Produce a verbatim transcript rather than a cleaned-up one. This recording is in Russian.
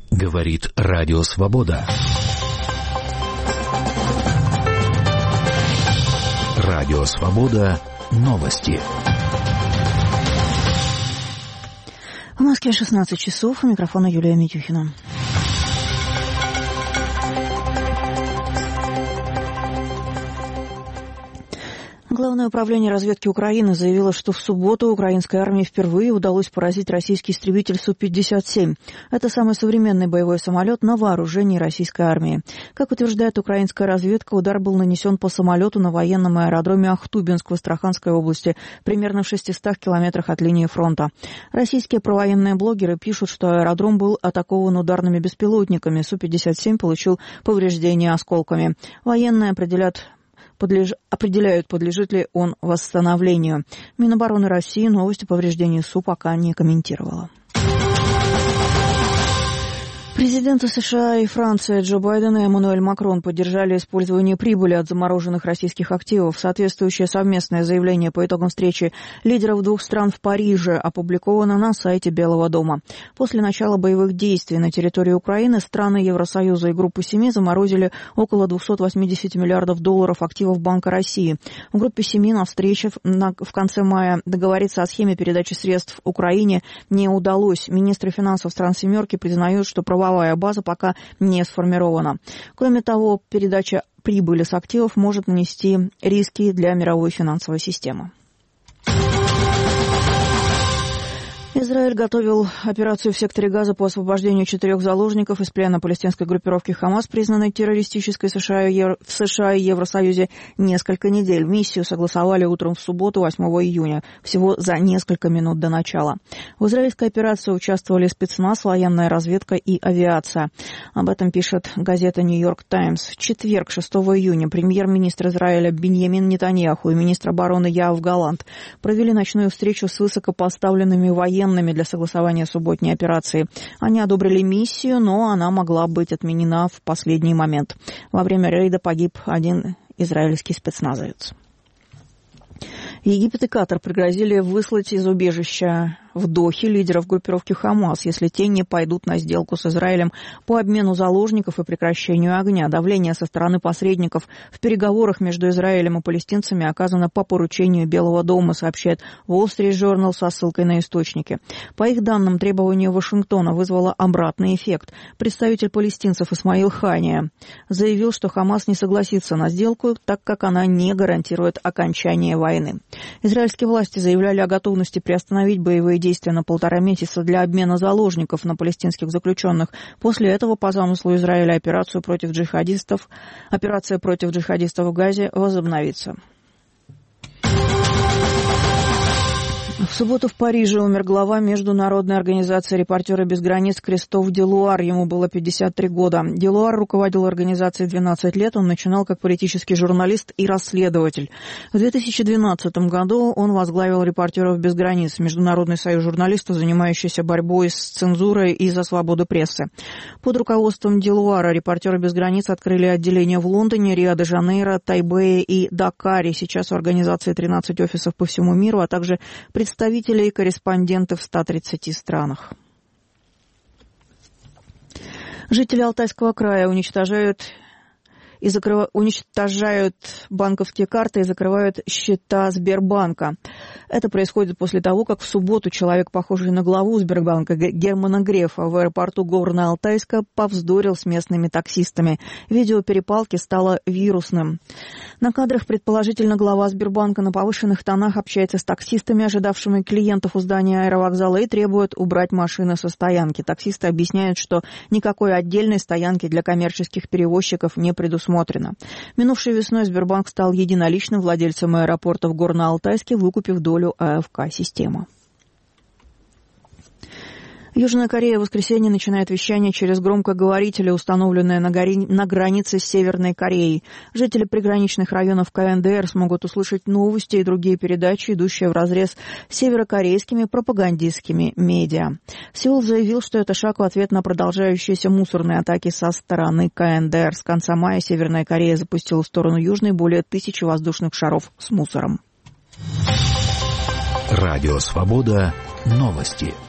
Говорит Радио Свобода. Радио Свобода. Новости. В Москве шестнадцать часов. У микрофона Юлия Митюхина. Главное управление разведки Украины заявило, что в субботу украинской армии впервые удалось поразить российский истребитель Су пятьдесят семь. Это самый современный боевой самолет на вооружении российской армии. Как утверждает украинская разведка, удар был нанесен по самолету на военном аэродроме Ахтубинск в Астраханской области, примерно в шестистах километрах от линии фронта. Российские провоенные блогеры пишут, что аэродром был атакован ударными беспилотниками. Су пятьдесят семь получил повреждения осколками. Военные определяют Подлеж... определяют, подлежит ли он восстановлению. Минобороны России новости повреждений Су пока не комментировала. Президенты США и Франции Джо Байден и Эммануэль Макрон поддержали использование прибыли от замороженных российских активов. Соответствующее совместное заявление по итогам встречи лидеров двух стран в Париже опубликовано на сайте Белого дома. После начала боевых действий на территории Украины страны Евросоюза и Группы Семи заморозили около двести восемьдесят миллиардов долларов активов Банка России. В Группе Семи на встрече в конце мая договориться о схеме передачи средств Украине не удалось. Министры финансов стран «семерки» признают, что права база пока не сформирована. Кроме того, передача прибыли с активов может нанести риски для мировой финансовой системы. Израиль готовил операцию в секторе Газа по освобождению четырех заложников из плена палестинской группировки «Хамас», признанной террористической США и Евро... в США и Евросоюзе, несколько недель. Миссию согласовали утром в субботу, восьмого июня, всего за несколько минут до начала. В израильской операции участвовали спецназ, военная разведка и авиация. Об этом пишет газета «Нью-Йорк Таймс». В четверг, шестого июня, премьер-министр Израиля Биньямин Нетаньяху и министр обороны Яав Галант провели ночную встречу с высокопоставленными военными для согласования субботней операции. Они одобрили миссию, но она могла быть отменена в последний момент. Во время рейда погиб один израильский спецназовец. Египет и Катар пригрозили выслать из убежища в Дохе лидеров группировки «Хамас», если те не пойдут на сделку с Израилем по обмену заложников и прекращению огня. Давление со стороны посредников в переговорах между Израилем и палестинцами оказано по поручению Белого дома, сообщает Wall Street Journal со ссылкой на источники. По их данным, требование Вашингтона вызвало обратный эффект. Представитель палестинцев Исмаил Хания заявил, что Хамас не согласится на сделку, так как она не гарантирует окончание войны. Израильские власти заявляли о готовности приостановить боевые действия на полтора месяца для обмена заложников на палестинских заключенных. После этого, по замыслу Израиля, операцию против джихадистов, операция против джихадистов в Газе возобновится. В субботу в Париже умер глава международной организации «Репортеры без границ» Кристоф Делуар. Ему было пятьдесят три года. Делуар руководил организацией двенадцать лет. Он начинал как политический журналист и расследователь. В две тысячи двенадцатом году он возглавил «Репортеров без границ», международный союз журналистов, занимающийся борьбой с цензурой и за свободу прессы. Под руководством Делуара «Репортеры без границ» открыли отделения в Лондоне, Рио-де-Жанейро, Тайбэе и Дакаре. Сейчас у организации тринадцать офисов по всему миру, а также представители Представители и корреспонденты в ста тридцати странах. Жители Алтайского края уничтожают и закрыв... уничтожают банковские карты и закрывают счета Сбербанка. Это происходит после того, как в субботу человек, похожий на главу Сбербанка Германа Грефа, в аэропорту Горно-Алтайска повздорил с местными таксистами. Видео перепалки стало вирусным. На кадрах, предположительно, глава Сбербанка на повышенных тонах общается с таксистами, ожидавшими клиентов у здания аэровокзала, и требует убрать машины со стоянки. Таксисты объясняют, что никакой отдельной стоянки для коммерческих перевозчиков не предусмотрено. Минувшей весной Сбербанк стал единоличным владельцем аэропорта в Горно-Алтайске, выкупив долю АФК-системы. Южная Корея в воскресенье начинает вещание через громкоговорители, установленные на, гори... на границе с Северной Кореей. Жители приграничных районов КНДР смогут услышать новости и другие передачи, идущие вразрез с северокорейскими пропагандистскими медиа. Сеул заявил, что это шаг в ответ на продолжающиеся мусорные атаки со стороны КНДР. С конца мая Северная Корея запустила в сторону Южной более тысячи воздушных шаров с мусором. Радио Свобода. Новости.